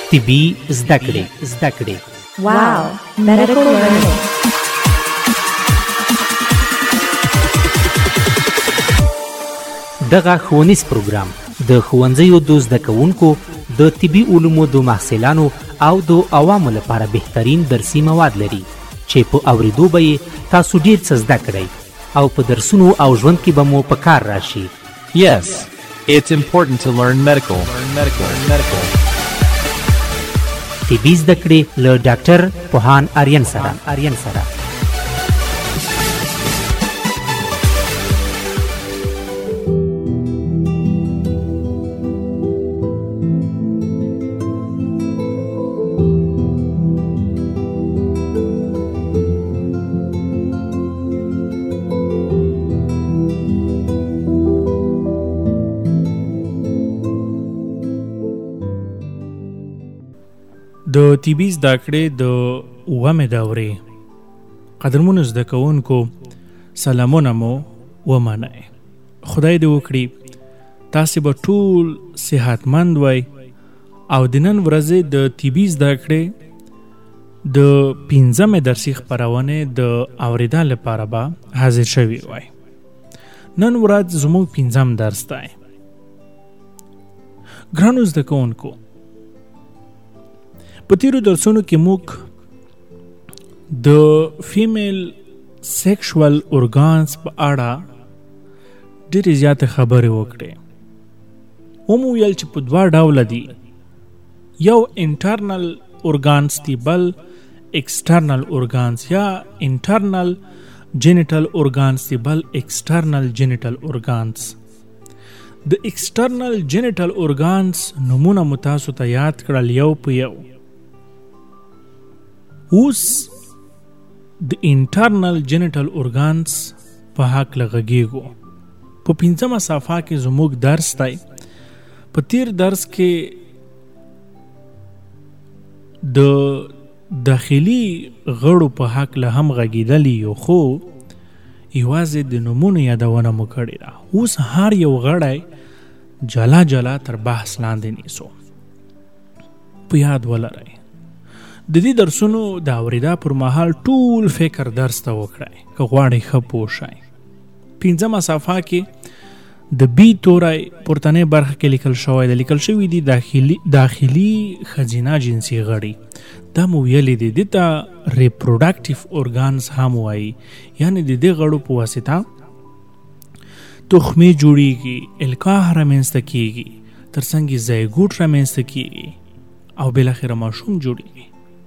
طبي زده کړې. واو medical learning. دغه ښوونیز پروګرام د ښوونځیو د زده کوونکو د طبي علومو د محصلانو او د عوامو لپاره بهترین درسي مواد لري چې په اوریدو به یې تاسو ډیر څه زده کړئ او په درسونو او ژوند کې به مو په کار راشي. Yes, it's important to learn medical. طبي زده کړې له ډاکټر پوهان آریان سره. د طبي زده کړې د اومې دورې قدرمنو زده کوونکو سلامونه مو ومنئ. خدای دې وکړي تاسې به ټول صحتمند وئ او د نن ورځې د طبي زده کړې د 15مې درسي خپرونې د اورېدا لپاره به حاضر شوي وئ. نن ورځ زموږ 15م درس دی. ګرانو زده کوونکو، په تیرو درسونو کې موږ د فیمیل سیکشوال ارګانز په اړه ډېرې زیاتې خبرې وکړې. ومو ویل چې په دوه ډوله دي، یو انټرنل ارګانز دي، بل ایکسټرنل ارګانز، یا انټرنل جینیټل ارګانز دي، بل ایکسټرنل جینیټل ارګانز. د ایکسټرنل جینیټل ارګانز نومونه مو تاسو ته یاد کړل یو په یو. اوس د انټرنل جینیټل ارګانز په هکله غږیږو. په 15مه صفحه کې زموږ درس دی. په تیر درس کې د داخلي غړو په هکله هم غږیدلی یو، خو یوازې د نومونو یادونه مو کړې ده. اوس هر یو غړی جلا جلا تر بحث لاندې نیسو. په یاد ولرئ د دې درسونو د اورېدا پر مهال ټول فکر درس ته وکړئ که غواړئ ښه پوه شئ. 15مه صفحه کې د بی توری پورتنۍ برخه کې لیکل شوی دی. لیکل شوي دي داخلي ښځینه جنسي غړي. دا مو ویلې دي دې ته ریپروډکټیو ارګانز هم وایي، یعنې د دې غړو په واسطه تخمې جوړیږي، القاح رامنځته کیږي، ترڅنګ یې زایګوټ رامنځته کیږي او بالاخره ماشوم جوړیږي.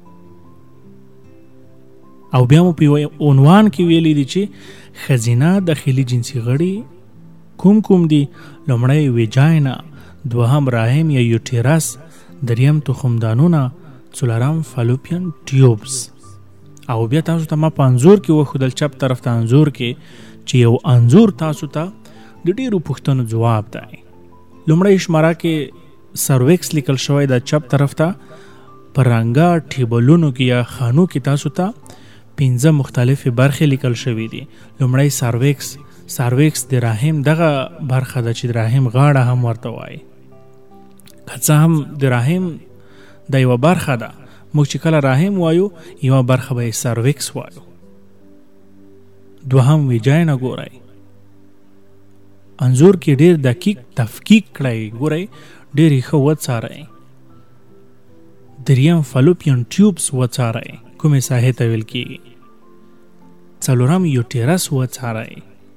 او بیا مو په عنوان کې ویلي دي چې ښځینه داخلي جنسي غړي کوم دي؟ لومړی ویجاینا، دوهم راحم یا یوټیرس، دریم تخمدانونه، څلورم فالوپین ټیوبز. او بیا تاسو ته ما په انځور کې وښودل، چپ طرف ته انځور کې، چې یو انځور تاسو ته د ډېرو پوښتنو ځواب دی. لومړی شماره کې سرویکس لیکل شوی دا چپ طرف ته. په رنګه ټیبلونو کې یا خانو کې تاسو ته 15 مختلفې برخې لیکل شوي دي. لومړی سرویکس د رحم دغه برخه ده چې د رحم غاړه هم ورته وایي. که څه هم د رحم د یوه برخه ده، موږ چې کله رحم وایو یوه برخه به یې سرویکس وایو. دوهم ویجاینا ګورئ، انځور کې ډېر دقیق تفکیک کړئ، ګورئ ډېر ښه وڅارئ. دریم فالوپین ټیوبز وڅارئ، کومې ساحې ته ویل کېږي. څلورم یوټیرس وڅارئ.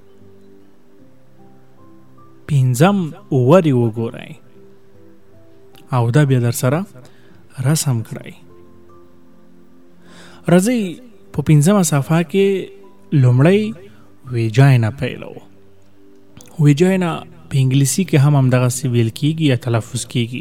15م اوورې وګورئ او دا بیا در سره رسم کړئ. راځئ په 15مه صفحه کې لومړی ویجاینا پیلو. ویجاینا په انګلیسي کې هم همدغسې ویل کېږي یا تلفظ کېږي،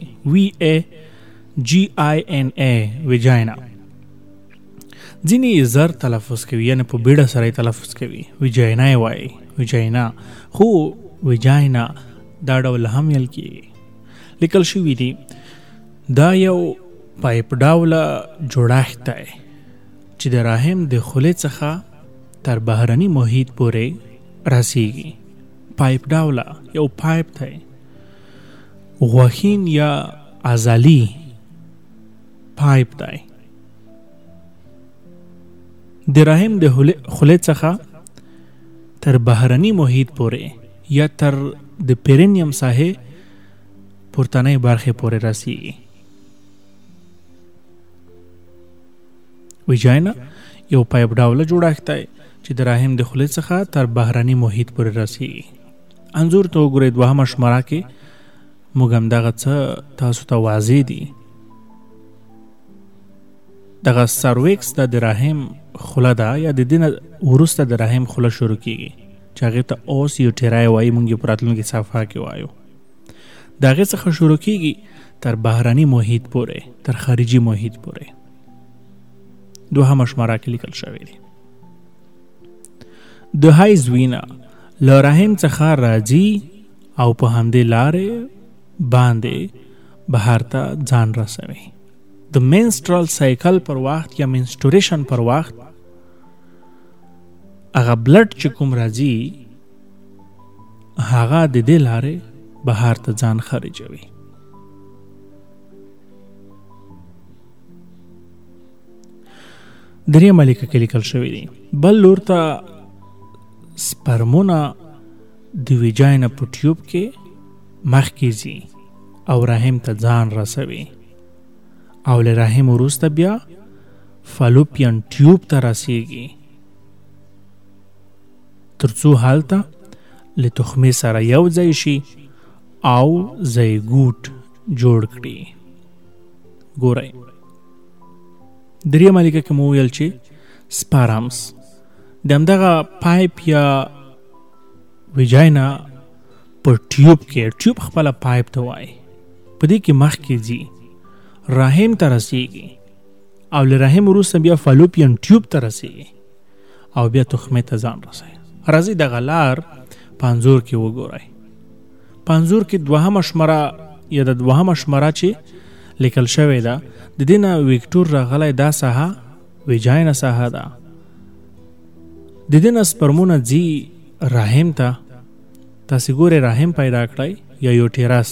VAGINA ویجاینا. ځینې زر تلفظ کوي، یعنې په بیړه سره یې تلفظ کوي، ویجاینا یې وایي، ویجاینا. خو ویجاینا دا ډول هم ویل کېږي. لیکل شوي دي دا یو پایپ ډوله جوړښت دی چې د رحم د خولې څخه تر بهرني محیط پورې رسیږي. پایپ ډوله یو پایپ دی، غوښین یا عضلي پایپ دی. د رحم د خولې څخه تر بهرني محیط پورې یا تر د پیرینیم ساحې پورتنۍ برخې پورې رسیږي. ویجاینا یو پایپ ډوله جوړښت دی چې د رحم د خولې څخه تر بهرني محیط پورې رسیږي. انځور ته وګورئ، دوهمه شماره کې موږ همدغه څه تاسو ته واضح دي. دغه سرویکس د رحم خوله ده یا د دې نه وروسته د رحم خوله شروع کیږي چې هغې ته اوس یوټیرای وایي، موږ یې په راتلونکي صفحه کې وایو. د هغې څخه شروع کیږي تر بهرني محیط پورې، تر خارجي محیط پورې. دوهمه شماره کې لیکل شوی دی. د هایز وینا له رحم څخه راځي او په همدې لارې باندې بهر ته ځان رسوي. د منسترال سایکل پر وخت یا منستوریشن پر وخت هغه بلډ چې کوم راځي هغه د دې لارې بهر ته ځان خارجوي. دریمه لیکه کې لیکل شوی دی. بل لور ته سپرمونه د ویجاینا په ټیوب کې مخکې ځي او رحم ته ځان رسوي او له رحم وروسته بیا فالوپین ټیوب ته رسیږي ترڅو هلته له تخمې سره یو ځای شي او زیګوټ جوړ کړي. ګورئ دریمه لیکه کې مو ویل چې سپارمس د همدغه پایپ یا ویجاینا په ټیوب کې، ټیوب خپله پایپ ته وایي، په دې کې مخکې ځي رحم ته رسیږي او له رحم وروسته بیا فالوپین ټیوب ته رسیږي او بیا تخمې ته ځان رسوي. راځئ دغه لار په انځور کې وګورئ. په انځور کې دوهمه شماره یا د دوهمه شماره چې لیکل شوی ده د دې نه ویکټور راغلی، دا ساحه ویجاینا ساحه ده. د دې نه سپرمونه ځي رحم ته. تاسې ګورئ رحم پیدا کړئ یا یوټیرس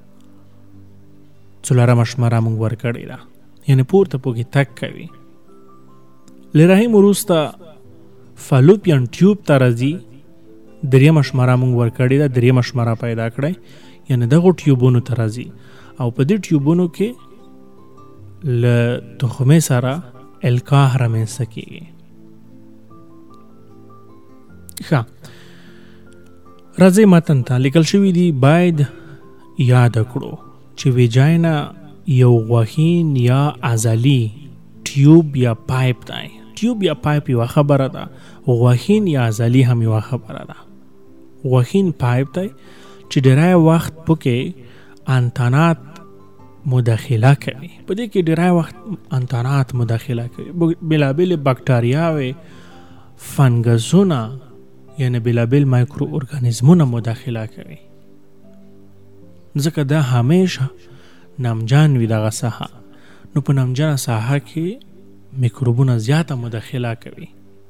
څلورمه شماره موږ ورکړې ده، یعنې پورته پکې تګ کوي. له رحم وروسته فالوپین ټیوب ته راځي، دریمه شماره موږ ورکړې ده، دریمه شماره پیدا کړئ، یعنې دغو ټیوبونو ته راځي او په دې ټیوبونو کې له تخمې سره القاح رامنځته کېږي. ښه، راځئ متن ته. لیکل شوي دي باید یاد کړو چې ویجاینا یو غوښین یا عضلي ټیوب یا پایپ دی. ټیوب یا پایپ یوه خبره ده، غوښین یا عضلي هم یوه خبره ده. غوښین پایپ دی چې ډیری وخت پکې انتانات مداخله کوي. په دې کې ډیری وخت انتانات مداخله کوي، بېلابېلې بکټریاوې، فنګسونه، یعنی بېلابېل مایکرو ارګانیزمونه مداخله کوي. ځکه دا همیشه نمجان وي دغه ساحه، نو په نمجانه ساحه کې میکروبونه زیاته مداخله کوي.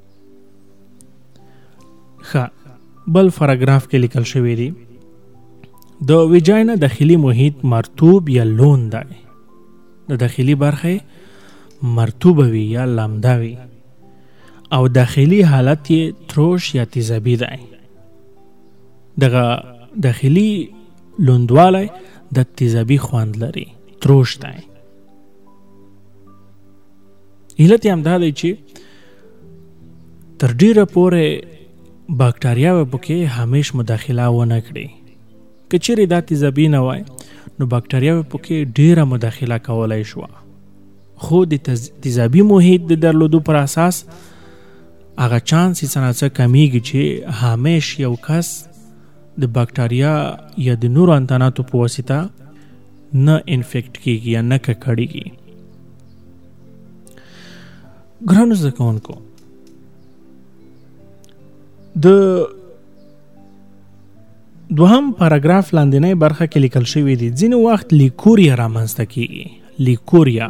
ښه، بل پاراګراف کې لیکل شوی دی د ویجاینا داخلي محیط مرطوب یا لون دی. د داخلي برخه مرطوبه وي یا لامده وي او داخلي حالت یې تروش یا تیزابي دی. دغه داخلي لوندوالی د تیزابي خوند لري، تروش دی. علت یې همدا دی چې تر ډیره پورې بکټریاوې پکې همیش مداخله ونه کړي. که چیرې دا تیزابي نه وای نو بکټریاوې پکې ډیره مداخله کولی شوه، خو د تیزابي محیط د درلودو پر اساس هغه چانس یې څه نه څه کمیږي چې همیش یو کس د بکټریا یا د نورو انتاناتو په واسطه نه انفیکټ کیږي یا نه ککړیږي. ګرانو زده کوونکو، د دوهم پاراګراف لاندنۍ برخه کې لیکل شوی دی ځینې وخت لیکوریا رامنځته کیږي. لیکوریا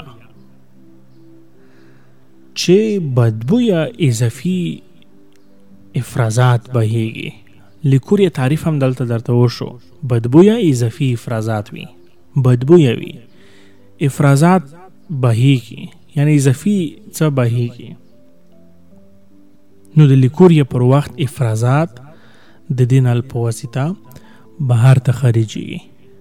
چې بدبو یا اضافي افرازات بهیږي. لیکوریا تعریف هم دلته درته وشو، بدبو یا اضافي افرازات وي، بدبو یا وي افرازات بهیږي، یعنی اضافي څه بهیږي. نو د لیکور یا پر وخت افرازات د دې نل په واسطه بهر ته خارجيږي.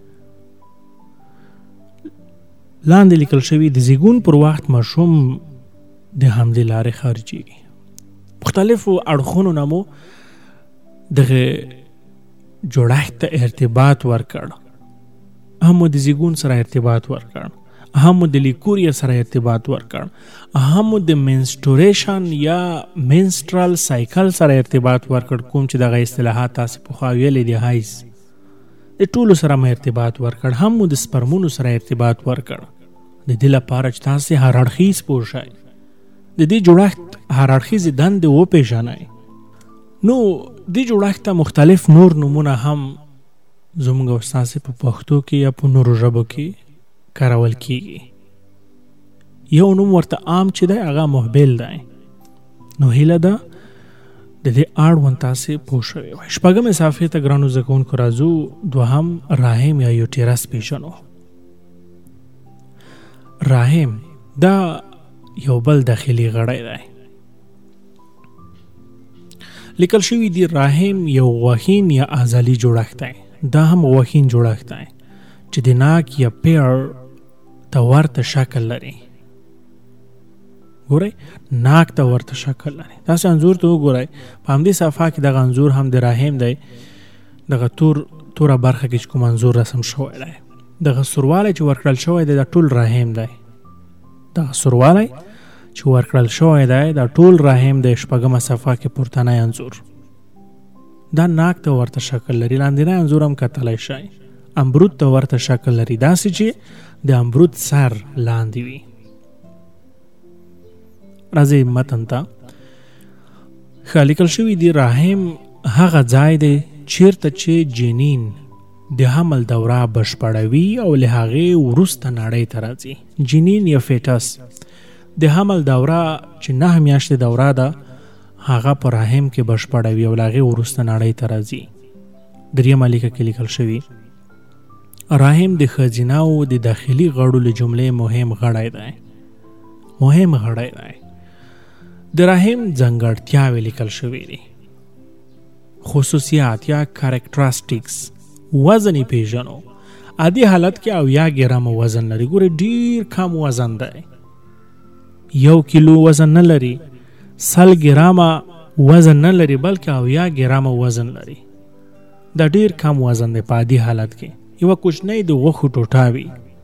لاندې لیکل شوی د زیږون پر وخت ماشوم د حملې لارې خارجيږي. مختلفو اړخونو نه مو دغه جوړښت ته ارتباط ورکړ. هم د زیږون سره ارتباط ورکړ، هم د لیکوریا سره ارتباط ورکړ، هم د منستوریشن یا منسترال سایکل سره ارتباط ورکړ. کوم چې دغه اصطلاحات تاسو په خوا ویلې دي، هایز د ټولو سره مې ارتباط ورکړ، هم د سپرمونو سره ارتباط ورکړ. د دې لپاره چې تاسو هر اړخیز پوه شئ، د دې جوړښت هر اړخیز دندې وپېژنئ. نو دې جوړښت ته مختلف نور نومونه هم زموږ استاد په پښتو کې یا په نورو ژبو کې کارول کیږي. یو نوم ورته عام چې دی هغه محبل دی. نو هیله ده د دې اړوند تاسو پوه شوئ. شپږمې صفحې ته ګرانو زده کوونکو راځو. دوهم رحم یا یوټیرس پیژنو. رحم دا یو بل داخلي غړی دی. لیکل شوی دی رحم یو غوښین یا عضلي جوړښت دی. دا هم غوښین جوړښت دی چې د ناک یا پیر ته ورته شکل لري. ګورئ، ناک ته ورته شکل لري. تاسو انځور ته وګورئ. په همدې صفحه کې دغه انځور هم د رحم دی. دغه توره برخه کې چې کوم انځور رسم شوی دی، دغه سوروالی چې ورکړل شوی دی دا ټول رحم دی. دغه سوروالی چې ورکړل شوی دی دا ټول رحم دی. شپږمه صفحه کې پورتنی انځور دا ناک ته ورته شکل لري. لاندینی انځور هم کتلی شئ. امبرود ته ورته شکل لري، داسې چې د امبرود سر لاندې وي. راځئ متن ته. ښه لیکل شوي دي رحم هغه ځای دی چیرته چې جنین د حمل دوره بشپړوي او له هغې وروسته نړۍ ته راځي. جنین یا فیټس د حمل دوره چې 9 میاشتې دوره ده هغه په رحم کې بشپړوي او له هغې وروسته نړۍ ته راځي. دریمه لیکه کې لیکل شوي رحم د ښځینه او د داخلي غړو له جملې مهم غړی دی. مهم غړی دی. د رحم ځانګړتیاوې لیکل شوي دي. خصوصیات یا کاریکټرسټکس. وزن یې پیژنو. عادي حالت کې 70 ګرامه وزن لري. ګورې ډیر کم وزن دی. 1 کیلو وزن نه لري، 100 ګرامه وزن نه لري، بلکې 70 ګرامه وزن لري. دا ډیر کم وزن دی په عادي حالت کې. یو کوچنی د غوښو ټوټه وي.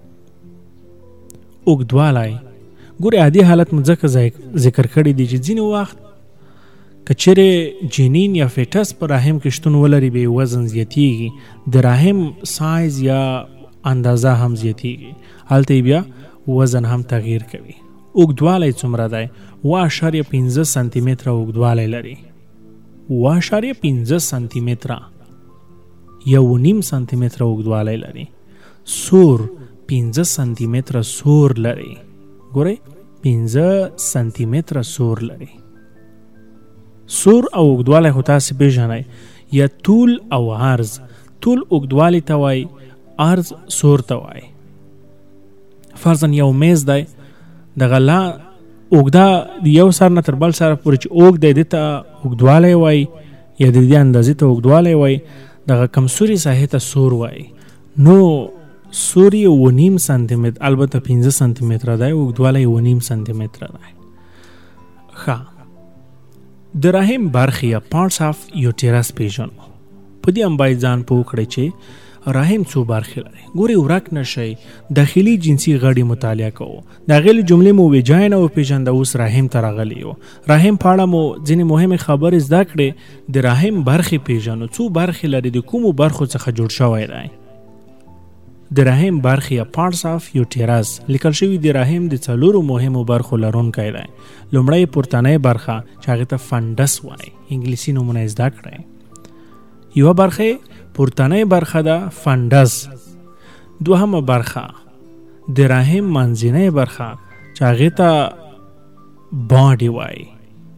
اوږدوالی ګورې عادي حالت مو ځکه ذکر کړی دی چې ځینې وخت که چیرې جنین یا فیټس په رحم کې شتون ولري بیا وزن زیاتیږي، د رحم سایز یا اندازه هم زیاتیږي، هلته بیا وزن هم تغییر کوي. اوږدوالی څومره دی؟ 0.5 سانتي متره اوږدوالی لري. 0.5 سانتي متره، 1.5 سانتي متره اوږدوالی لري. سور 15 سانتي متره سور لري. ګورئ 15 سانتي متره سور لري. سور او اوږدوالی خو تاسې پیژنئ. یا طول او عرض. طول اوږدوالی ته وایي، عرض سور ته وایي. فرضاً یو میز دی، دغه لا اوږده یو سر نه تر بل سره پورې چې اوږد دی دې ته اوږدوالی وایي یا د دې اندازې ته اوږدوالی وایي. دغه کمسوري ساحې ته سور وایي. نو سور یې 1.5 سانتي متر، البته 15 سانتي متره دی، اوږدوالی 1.5 سانتي متره دی. ښه، د رحم برخې یا پارټس آف یوټیرس پیژنو. په دې هم باید ځان پوه کړئ چې رحم څو برخې لري. ګورې ورک نشئ. داخلي جنسي غړي مطالعه کوو. د هغې له جملې مو ویجاین وپېژنده. اوس رحم ته راغلی یو. رحم په اړه مو ځینې مهمې خبرې زده کړې. د رحم برخې پیژنو. څو برخې لري؟ د کومو برخو څخه جوړ شوی دی؟ د رحم برخې یا پارټس آف یوټیرس لیکل شوي د رحم د 4 مهمو برخو لرونکی دی. لومړی پورتنۍ برخه چې هغې ته فنډس وایي. انګلیسي نومونه یې زده کړئ. یوه برخه پورتنۍ برخه ده فنډس. دوهمه برخه د رحم منځنۍ برخه چې هغې ته باډي وایي.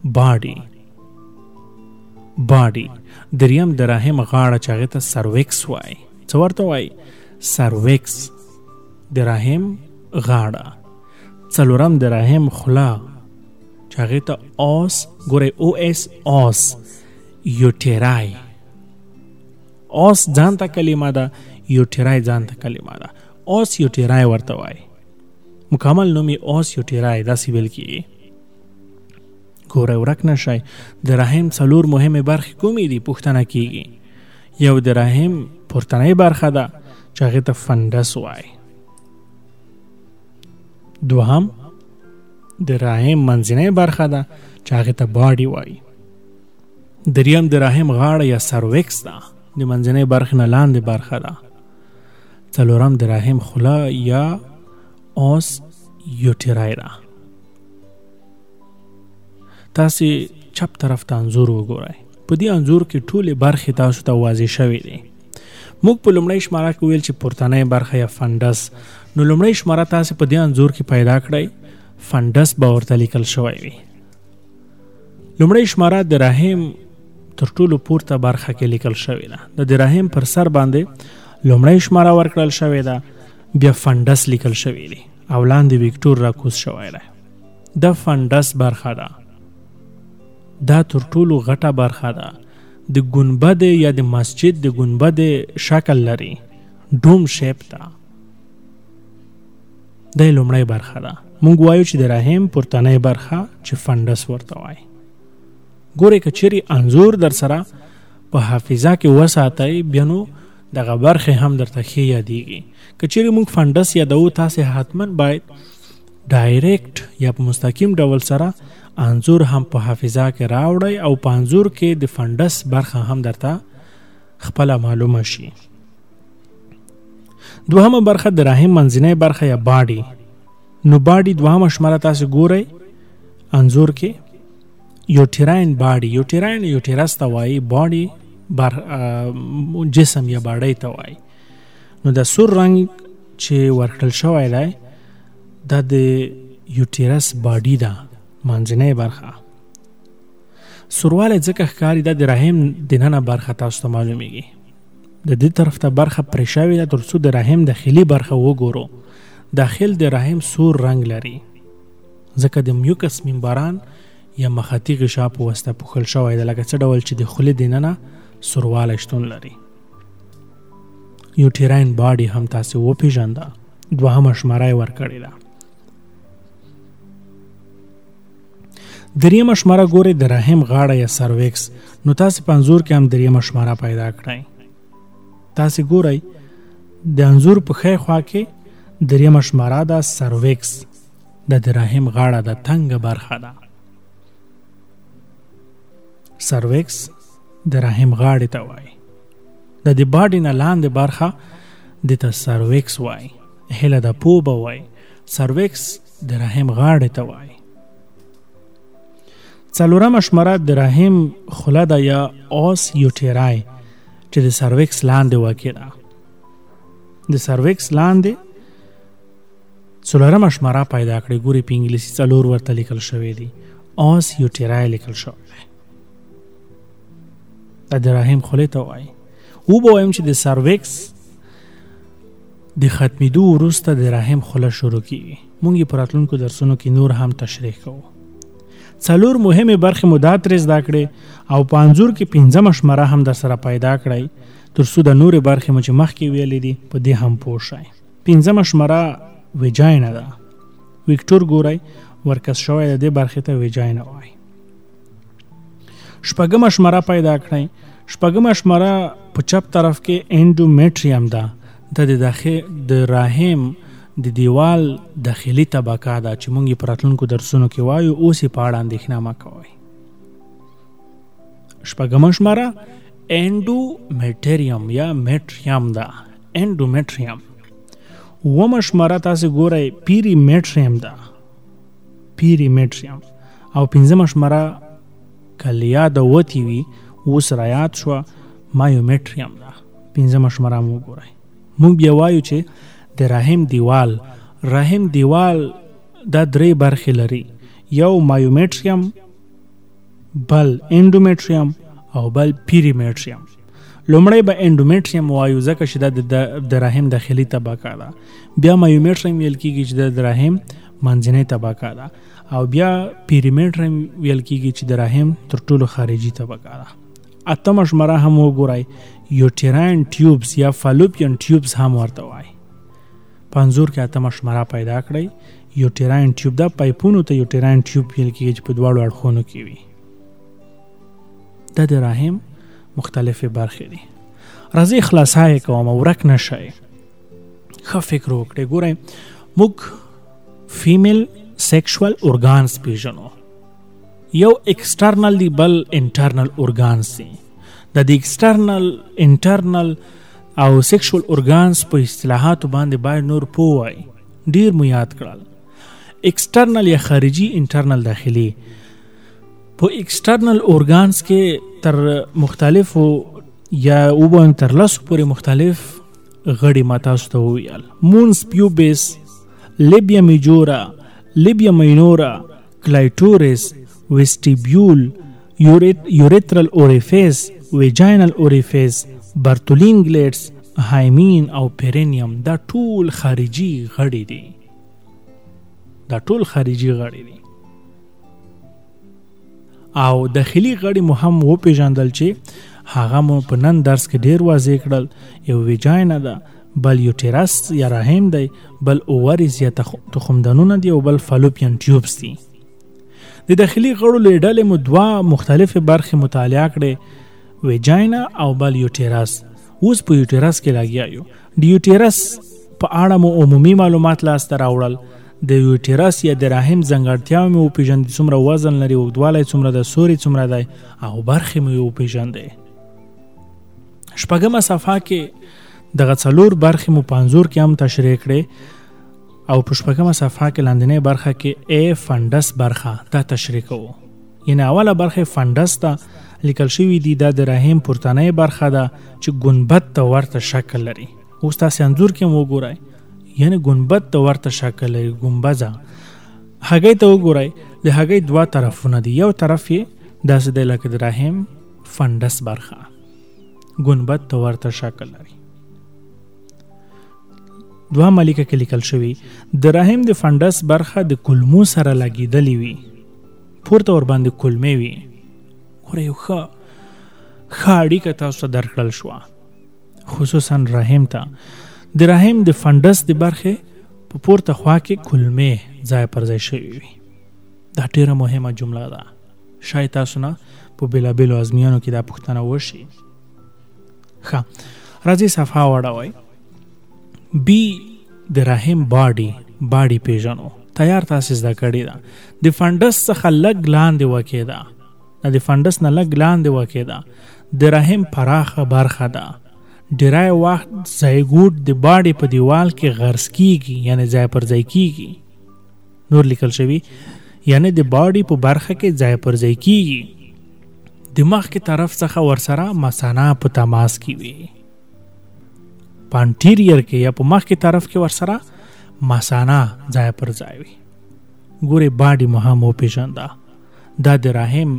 باډي. دریم د رحم غاړه چې هغې ته سرویکس وایي. څه ورته وایي؟ سرویکس. د رحم غاړه. څلورم د رحم خوله چې هغې ته اوس ګورئ OS اوس یوټیرای اوس ځان ته کلمه ده یوټیرای ځان ته کلمه ده اوس یوټیرای ورته وایي مکمل نوم یې اوس یوټیرای داسې ویل کېږي ګورئ ورک نه شئ د رحم څلور مهمې برخې کومې دي پوښتنه کېږي یو د رحم پورتنۍ برخه ده چې هغې ته فنډس وایي دوهم د رحم منځنۍ برخه ده چې هغې ته باډي وایي دریم د رحم غاړه یا سرویکس ده د منځنۍ برخې نه لاندې برخه ده څلورم د رحم خوله یا اوس یوټیرای ده تاسې چپ طرف ته انځور وګورئ په دې انځور کې ټولې برخې تاسو ته واضح شوې دي موږ په لومړۍ شماره کې ویل چې پورتنۍ برخه یا فنډس نو لومړۍ شماره تاسې په دې انځور کې پیدا کړئ فنډس به ورته لیکل شوی وي لومړۍ شماره د رحم تر ټولو پورته برخه کې لیکل شوې ده د رحم پر سر باندې لومړۍ شماره ورکړل شوې ده بیا فنډس لیکل شوی دی او لاندې ویکټور راکوز شوی دی د فنډس برخه ده دا تر ټولو غټه برخه ده د ګنبد یا د مسجد د ګنبد شکل لري ډوم شیپ ده د لومړۍ برخه ده مونږ وایو چې د رحم پورتنۍ برخه چې فنډس ورته وایي ګورئ که چیرې انځور در سره په حافظه کې وساتئ بیا نو دغه برخې هم درته ښې یادېږي که چیرې موږ فنډس یادوو تاسې حتما باید ډایرکټ یا په مستقیم ډول سره انځور هم په حافظه کې راوړئ او په انځور کې د فنډس برخه هم درته خپله معلومه شي دوهمه برخه د رحم منځنۍ برخه یا باډي نو باډي دوهمه شماره تاسې ګورئ انځور کې یوټیراین باډي یوټیراین یوټیرس ته وایي باډي جسم یا باډۍ ته وایي نو د سور رنګ چې ورکړل شوی دی دا د یوټیرس باډي ده منځنۍ برخه سوروالی ځکه ښکاري دا د رحم دننه برخه تاسو ته معلومیږي د دې طرف ته برخه پرې شوې ده تر څو د رحم داخلي برخه وګورو داخل د رحم سور رنګ لري ځکه د میوکس ممبران یا مخاطي غشا په واسطه پوښل شوی ده لکه څه ډول چې د خولې دننه سوروالی شتون لري یوټیراین باډي هم تاسې وپېژانده دوهمه شماره یې ورکړې ده دریمه شماره ګورئ د رحم غاړه یا سرویکس نو تاسې په انځور کې هم دریمه شماره پیدا کړئ تاسې ګورئ د انځور په ښی خوا کې دریمه شماره ده سرویکس د رحم غاړه د تنګه برخه ده سرویکس د رحم غاړې ته وایي د دې باډي نه لاندې برخه د ته سرویکس وایي هله د پوبه وایي سرویکس د رحم غاړې ته وایي څلورمه شماره د رحم خوله ده یا اوس یوټیرای چې د سرویکس لاندې واقع ده د سرویکس لاندې څلورمه شماره پیدا کړئ ګورئ په انګلیسي څلور ورته لیکل شوی دي اوس یوټیرای لیکل شوی دی دا د رحم خولې ته وایي وبوایم چې د سرویکس د ختمېدو وروسته د رحم خوله شروع کیږي موږ یې په راتلونکو درسونو کې نور هم تشریح کوو څلور مهمې برخې مو دا ترې زده کړې او په انځور کې پنځمه شماره هم در سره پیدا کړئ تر څو د نورې برخې مو چې مخکې ویلې دي په دې هم پوه شئ پنځمه شماره ویجاینه ده ویکټور ګورئ ورکس شوی د دې برخې ته ویجاینه وایي شپږمه شماره پیدا کړئ شپږمه شماره په چپ طرف کې انډومیټریم ده د رحم د دیوال داخلي طبقه ده چې موږ یې په راتلونکو درسونو کې وایو اوس یې په اړه اندېښنه مه کوئ شپږمه شماره انډومیټریم یا میټریم ده انډومیټریم اوومه شماره تاسې ګورئ پیریمیټریم ده پیریمیټریم او پنځمه شماره کلیا د وتی وي اوس رایات شوه مایومیټریم ده پنځمه شماره مو ګورئ موږ بیا وایو چې د رحم دیوال دا درې برخې لري یو مایومیټریم بل انډومیټریم او بل پیریمیټریم لومړی به انډومیټریم وایو ځکه چې دا د رحم داخلي طبقه ده بیا مایومیټریم ویل کېږي چې د رحم منځنۍ طبقه ده، او بیا پیریمیډر ویل کیږي چې د رحم تر ټولو خارجي طبقه ده. اتمه شمره هم وګورئ، یوټراین ټیوبز یا فالوپین ټیوبز هم ورته وایي. په انځور کې اتمه شمره پیدا کړئ. یوټراین ټیوب دا پایپونو ته یوټراین ټیوب ویل کیږي چې په دواړو اړخونو کې وي. دا د رحم مختلفې برخې دي. راځئ خلاصه یې کوم، ورک نه شئ. ښه فکر وکړئ. ګورئ، موږ فیمیل سیکشوال ارګانز پیژنو. یو ایکسټرنل دی، بل انټرنل ارګانز دی. د ایکسټرنل، انټرنل او سیکشوال ارګانز په اصطلاحاتو باندې باید نور پوه وای. ډیر مو یاد کړل. ایکسټرنل یا خارجي، انټرنل داخلي. په ایکسټرنل ارګانز کې تر مختلفو یا وبم تر لسو پورې مختلف غړي ما تاسو ته وویل. مونس پیوبس، لیبیا میجورا، لیبیا مینورا، کلایټورس، ویسټیبیول، یوریترل اوریفیس، ویجاینل اوریفیس، برتولین گلیټس، هایمین او پیرینیم. دا ټول خارجي غړي دي. او داخلي غړي مو هم وپېژندل چې هغه مو په نن درس کې ډیر واضح کړل. یو ویجاینا ده، بل یوټیرس یا رحم دی، بل اووریز یا تخمدانونه دي، او بل فالوپین ټیوبز دي. د داخلي غړو له ډلې مو دوه مختلفې برخې مطالعه کړې، ویجاینا او بل یوټیرس. اوس په یوټیرس کې لګیا یو. د یوټیرس په اړه مو عمومي معلومات لاسته راوړل. د یوټیرس یا د رحم ځانګړتیاوې مو وپېژندې، څومره وزن لري، اوږدوالی څومره ده، سوري څومره دی، او برخې مو وپېژندې. شپږمه صفحه کې دغه څلور برخې مو په انځور کې هم تشریح کړې، او په شپږمه صفحه کې لاندنۍ برخه کې ای فنډس برخه دا تشریح کوو. یعنې اوله برخه فنډس ته لیکل شوي دي. دا د رحم پورتنۍ برخه ده چې ګنبد ته ورته شکل لري. اوس تاسې انځور کې وګورئ، یعنې ګنبد ته ورته شکل لري، ګنبزه. هګۍ ته وګورئ، د هګۍ دوه طرفونه دي. یو طرف یې داسې دی لکه د رحم فنډس برخه، ګنبد ته ورته شکل لري. دوهمه لیکه کې لیکل شوي د رحم د فنډس برخه د کلمو سره لګېدلې وي، پورته ورباندې کلمې وي. ګوره، یو ښه اړیکه تاسو ته درکړل شوه، خصوصا رحم ته. د رحم د فنډس د برخې په پورته خوا کې کلمې ځای پر ځای شوي وي. دا ډېره مهمه جمله ده. شاید تاسو نه په بېلابېلو ازموینو کې دا پوښتنه وشي. ښه، راځئ صفحه واړوئ. بی د رحم باډي پیژنو. تیار تاسې زده کړې ده. د فنډس څخه لږ لاندې واقع ده، د فنډس نه لږ لاندې واقع ده. د رحم پراخه برخه ده. ډیری وخت زایګوټ د باډي په دیوال کې غرس کیږي، یعنی ځای پر ځای کیږي. نور لیکل شوي، یعنی د باډي په برخه کې ځای پر ځای کیږي. د مخ کې طرف څخه ورسره مثانه په تماس کې وي. په انټیریر کې یا په مخ کې طرف کې ورسره مثانه ځای پر ځای وي. ګورې، باډي مو هم وپېژنده. دا د رحم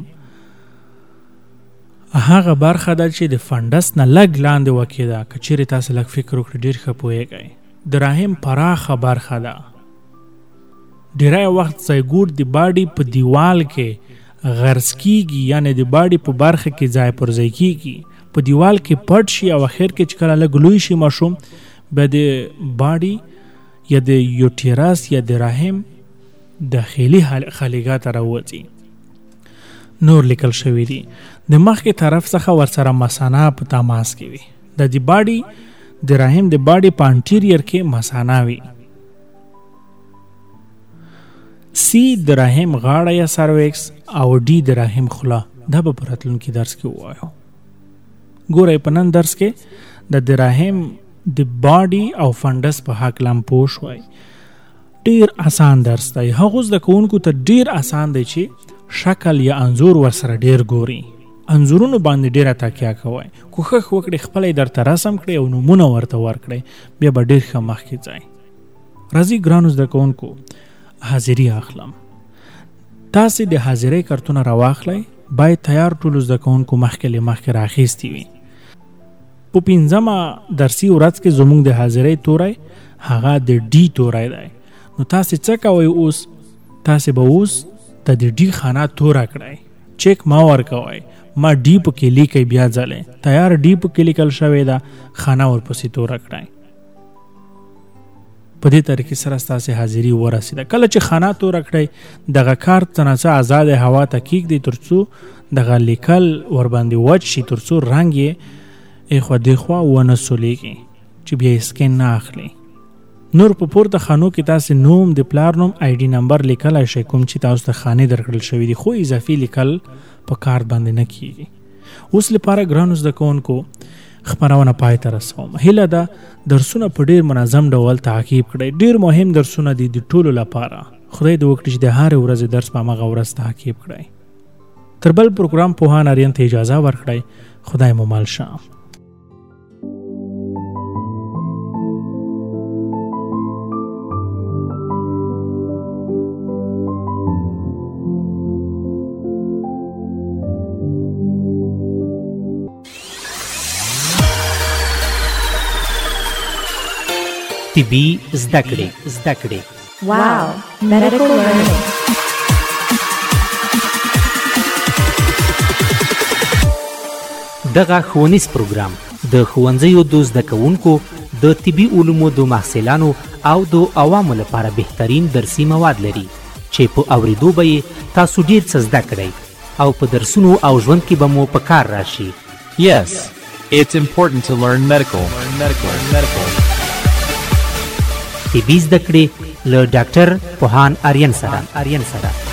هغه برخه ده چې د فنډس نه لږ لاندې واقع ده. که چیرې تاسې لږ فکر وکړئ ډېر ښه پوهېږئ. د رحم پراخه برخه ده. ډیری وخت زایګوټ د باډي په دیوال کې غرس کیږي، یعنی د باډي په برخه کې ځای پر ځای کیږي، په دیوال کې پټ شي، او اخر کې چې کله لږ لوی شي ماشوم، بیا د باډي یا د یوټیرس یا د رحم داخلي خلیګا ته راوځي. نور لیکل شوي دي، د مخکې طرف څخه ورسره مثانه په تماس کې وي. د باډي د رحم د باډي په انټیریر کې مثانه وي. سی د رحم غاړه یا سرویکس، او ډي د رحم خوله. دا به په راتلونکي درس کې ووایو. ګورئ، په نن درس کې د رحم د باډي او فنډس په هکله هم پوه شوئ. ډیر آسان درس دی. هغو زده کوونکو ته ډیر آسان دی چې شکل یا انځور ورسره ډیر ګوري. انځورونو باندې ډیره تکیه کوئ. کوښښ وکړئ خپله یې درته رسم کړئ او نومونه ورته ورکړئ، بیا به ډیر ښه مخکې ځئ. راځئ ګرانو زده کوونکو، حاضري اخلم. تاسې د حاضرۍ کارتونه راواخلئ. باید تیار ټولو زده کوونکو مخکې راخیستي وي. په 5مه درسي ورځ کې زموږ د حاضرۍ توری هغه د ډي توری دی. نو تاسې څه کوئ اوس؟ تاسې به اوس د دې ډي خانه توره کړئ، چیک ما ورکوئ، ما ډي پکې لیکئ، بیا ځلې تیار ډي پکې لیکل شوې ده، خانه ورپسې توره کړئ. په دې طریقې سره ستاسې حاضري ورسېده. کله چې خانه توره کړئ دغه کارت څه څه آزاد هوا ته کېږدئ تر څو دغه لیکل ورباندې وچ شي، تر څو رنګ یې ایخوا دیخوا ونه سولېږي چې بیا یې سکین نه اخلي. نور په پورته خانو کې تاسې نوم، د پلار نوم، آی ډي نمبر لیکلی شئ کوم چې تاسو ته خانې درکړل شوي دي، خو اضافي لیکل په کارت باندې نه کېږي. اوس لپاره ګرانو زده کوونکو خپرونه پای ته رسوم. هیله ده درسونه په ډیر منظم ډول تعقیب کړئ. ډیر مهم درسونه دي د ټولو لپاره. خدای دې وکړي چې د هر ورځې درس په هغه ورځ تعقیب کړئ. تر بل پروګرام پوهان آریان ته اجازه ورکړئ. خدای مو مل شه. طبي زده کړې. Wow, medical learning. دغه ښوونیز پروګرام د ښوونځیو د زده کوونکو د طبي علومو د محصلانو او د عوامو لپاره بهترین درسي مواد لري چې په اوریدو به یې تاسو ډیر څه زده کړئ او په درسونو او ژوند کې به مو په کار راشي. Yes, it's important to learn medical. طبي زده کړې له ډاکټر پوهان آریان سره.